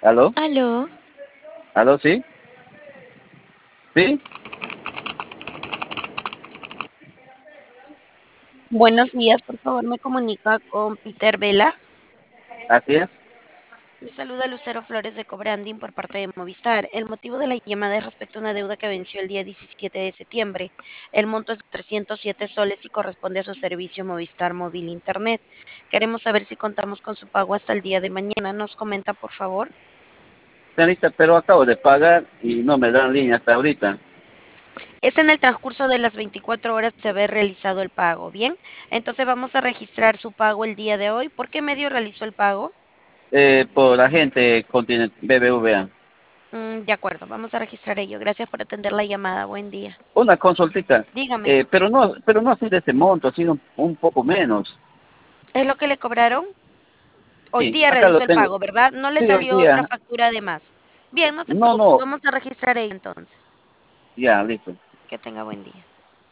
¿Aló? Aló, ¿Aló, sí? ¿Sí? buenos días, por favor, me comunica con Peter Vela. ¿Así es? Le saluda Lucero Flores de Cobranding por parte de Movistar. El motivo de la llamada es respecto a una deuda que venció el día 17 de septiembre. El monto es de 307 soles y corresponde a su servicio Movistar Móvil Internet. Queremos saber si contamos con su pago hasta el día de mañana. ¿Nos comenta, por favor? Señorita, pero acabo de pagar y no me dan línea hasta ahorita. Es en el transcurso de las 24 horas de haber realizado el pago. Bien, entonces vamos a registrar su pago el día de hoy. ¿Por qué medio realizó el pago? Por la gente BBVA. De acuerdo, vamos a registrar ello. Gracias por atender la llamada. Buen día. Una consultita, Dígame, pero no así de ese monto, sino un poco menos. ¿es lo que le cobraron? Hoy Sí, día acá lo realizó el tengo. pago, ¿verdad? No le Sí, hoy salió otra día. factura de más. Bien, no se No, preocupe, no, vamos a registrar ello entonces. ya, listo. Que tenga buen día.